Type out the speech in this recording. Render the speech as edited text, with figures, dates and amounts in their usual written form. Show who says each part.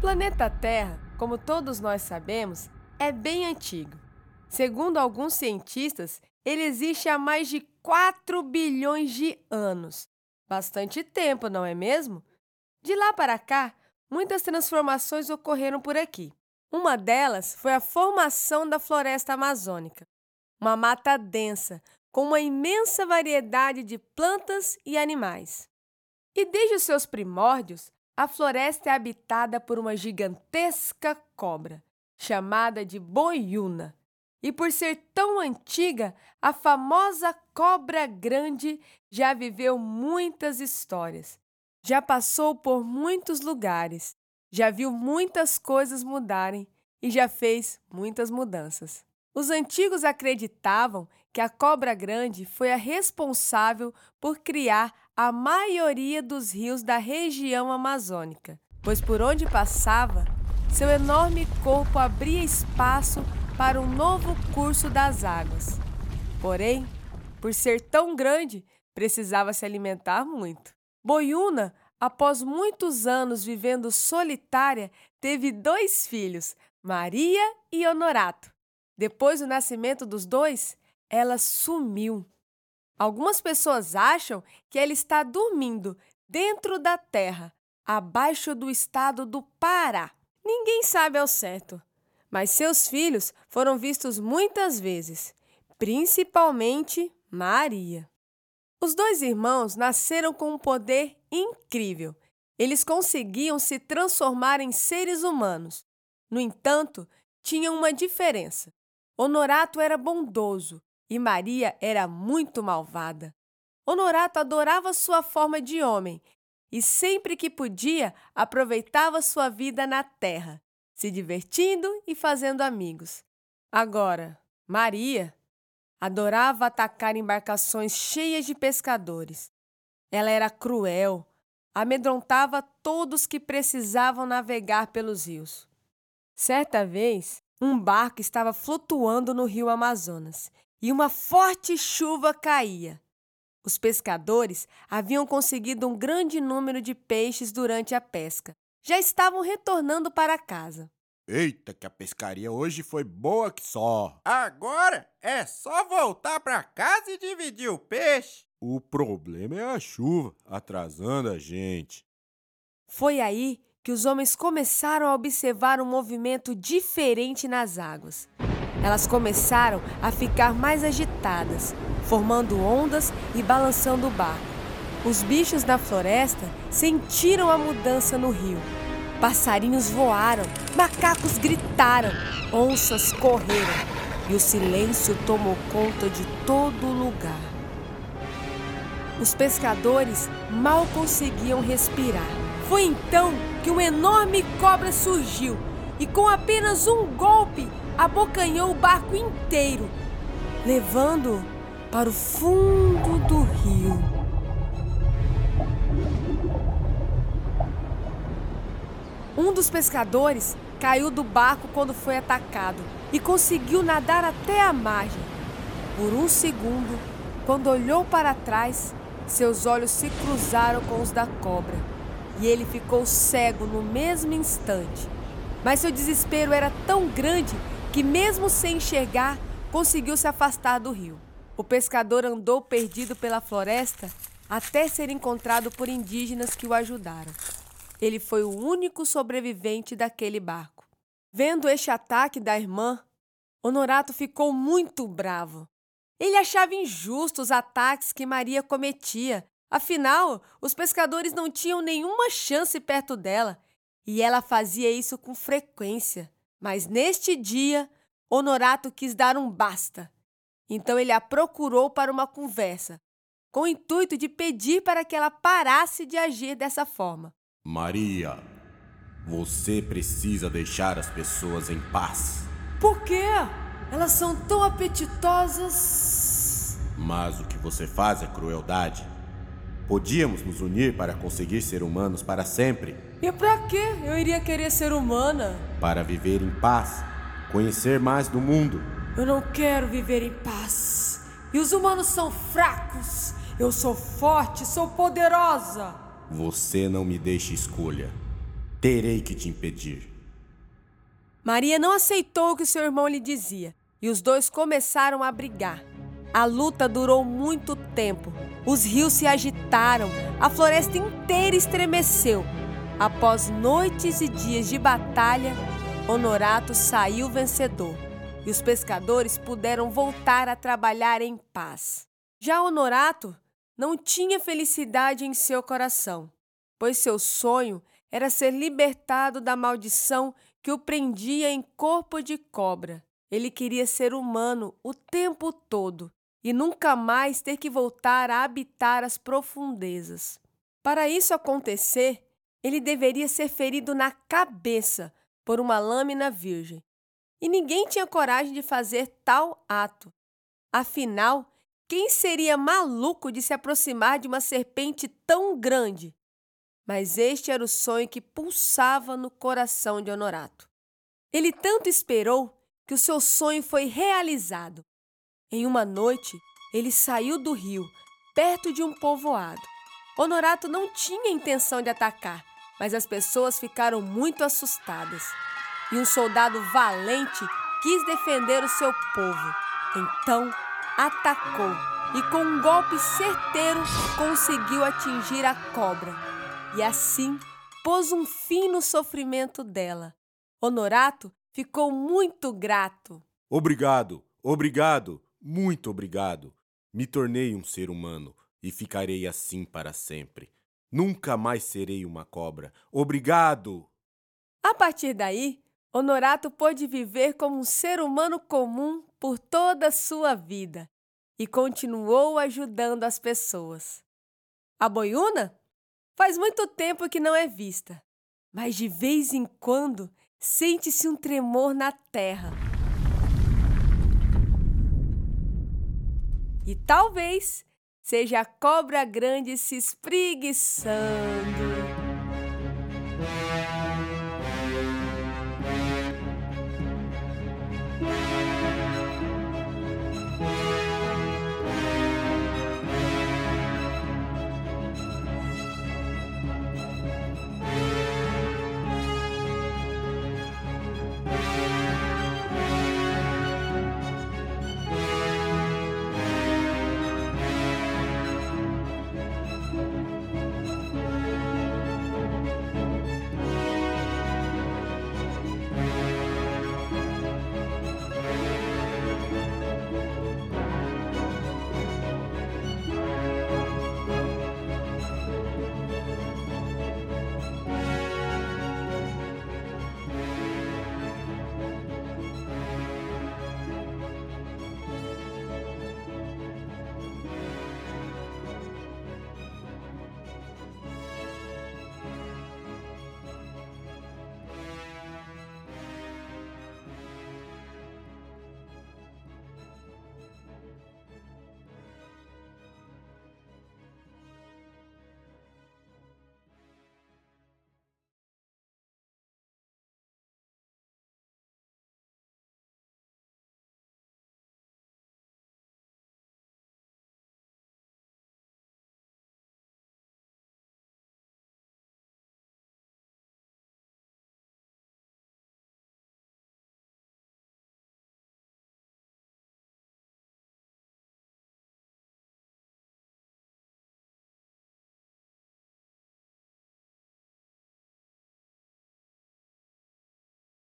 Speaker 1: planeta Terra, como todos nós sabemos, é bem antigo. Segundo alguns cientistas, ele existe há mais de 4 bilhões de anos. Bastante tempo, não é mesmo? De lá para cá, muitas transformações ocorreram por aqui. Uma delas foi a formação da floresta amazônica, uma mata densa, com uma imensa variedade de plantas e animais. E desde os seus primórdios, a floresta é habitada por uma gigantesca cobra, chamada de boiúna. E por ser tão antiga, a famosa cobra grande já viveu muitas histórias. Já passou por muitos lugares, já viu muitas coisas mudarem e já fez muitas mudanças. Os antigos acreditavam que a cobra grande foi a responsável por criar a maioria dos rios da região amazônica, pois por onde passava, seu enorme corpo abria espaço para um novo curso das águas. Porém, por ser tão grande, precisava se alimentar muito. Boiúna, após muitos anos vivendo solitária, teve 2 filhos, Maria e Honorato. Depois do nascimento dos 2, ela sumiu. Algumas pessoas acham que ela está dormindo dentro da terra, abaixo do estado do Pará. Ninguém sabe ao certo, mas seus filhos foram vistos muitas vezes, principalmente Maria. Os 2 irmãos nasceram com um poder incrível. Eles conseguiam se transformar em seres humanos. No entanto, tinham uma diferença. Honorato era bondoso e Maria era muito malvada. Honorato adorava sua forma de homem e sempre que podia aproveitava sua vida na terra, se divertindo e fazendo amigos. Agora, Maria adorava atacar embarcações cheias de pescadores. Ela era cruel, amedrontava todos que precisavam navegar pelos rios. Certa vez, um barco estava flutuando no rio Amazonas e uma forte chuva caía. Os pescadores haviam conseguido um grande número de peixes durante a pesca. Já estavam retornando para casa.
Speaker 2: Eita, que a pescaria hoje foi boa que só.
Speaker 3: Agora é só voltar para casa e dividir o peixe.
Speaker 2: O problema é a chuva, atrasando a gente.
Speaker 1: Foi aí que os homens começaram a observar um movimento diferente nas águas. Elas começaram a ficar mais agitadas, formando ondas e balançando o barco. Os bichos da floresta sentiram a mudança no rio. Passarinhos voaram, macacos gritaram, onças correram e o silêncio tomou conta de todo o lugar. Os pescadores mal conseguiam respirar. Foi então que uma enorme cobra surgiu e com apenas um golpe abocanhou o barco inteiro, levando-o para o fundo do rio. Um dos pescadores caiu do barco quando foi atacado e conseguiu nadar até a margem. Por um segundo, quando olhou para trás, seus olhos se cruzaram com os da cobra e ele ficou cego no mesmo instante. Mas seu desespero era tão grande que, mesmo sem enxergar, conseguiu se afastar do rio. O pescador andou perdido pela floresta até ser encontrado por indígenas que o ajudaram. Ele foi o único sobrevivente daquele barco. Vendo este ataque da irmã, Honorato ficou muito bravo. Ele achava injustos os ataques que Maria cometia. Afinal, os pescadores não tinham nenhuma chance perto dela e ela fazia isso com frequência. Mas neste dia, Honorato quis dar um basta. Então ele a procurou para uma conversa, com o intuito de pedir para que ela parasse de agir dessa forma.
Speaker 2: Maria, você precisa deixar as pessoas em paz.
Speaker 1: Por quê? Elas são tão apetitosas.
Speaker 2: Mas o que você faz é crueldade. Podíamos nos unir para conseguir ser humanos para sempre.
Speaker 1: E pra quê? Eu iria querer ser humana.
Speaker 2: Para viver em paz, conhecer mais do mundo.
Speaker 1: Eu não quero viver em paz. E os humanos são fracos. Eu sou forte, sou poderosa.
Speaker 2: Você não me deixa escolha. Terei que te impedir.
Speaker 1: Maria não aceitou o que seu irmão lhe dizia e os dois começaram a brigar. A luta durou muito tempo. Os rios se agitaram, a floresta inteira estremeceu. Após noites e dias de batalha, Honorato saiu vencedor e os pescadores puderam voltar a trabalhar em paz. Já Honorato não tinha felicidade em seu coração, pois seu sonho era ser libertado da maldição que o prendia em corpo de cobra. Ele queria ser humano o tempo todo e nunca mais ter que voltar a habitar as profundezas. Para isso acontecer, ele deveria ser ferido na cabeça por uma lâmina virgem. E ninguém tinha coragem de fazer tal ato. Afinal, quem seria maluco de se aproximar de uma serpente tão grande? Mas este era o sonho que pulsava no coração de Honorato. Ele tanto esperou que o seu sonho foi realizado. Em uma noite, ele saiu do rio, perto de um povoado. Honorato não tinha intenção de atacar, mas as pessoas ficaram muito assustadas. E um soldado valente quis defender o seu povo. Então, atacou e com um golpe certeiro conseguiu atingir a cobra. E assim, pôs um fim no sofrimento dela. Honorato ficou muito grato.
Speaker 2: Obrigado, obrigado, muito obrigado. Me tornei um ser humano e ficarei assim para sempre. Nunca mais serei uma cobra. Obrigado!
Speaker 1: A partir daí, Honorato pôde viver como um ser humano comum por toda a sua vida e continuou ajudando as pessoas. A boiúna faz muito tempo que não é vista, mas de vez em quando sente-se um tremor na terra. E talvez seja a cobra grande se espreguiçando.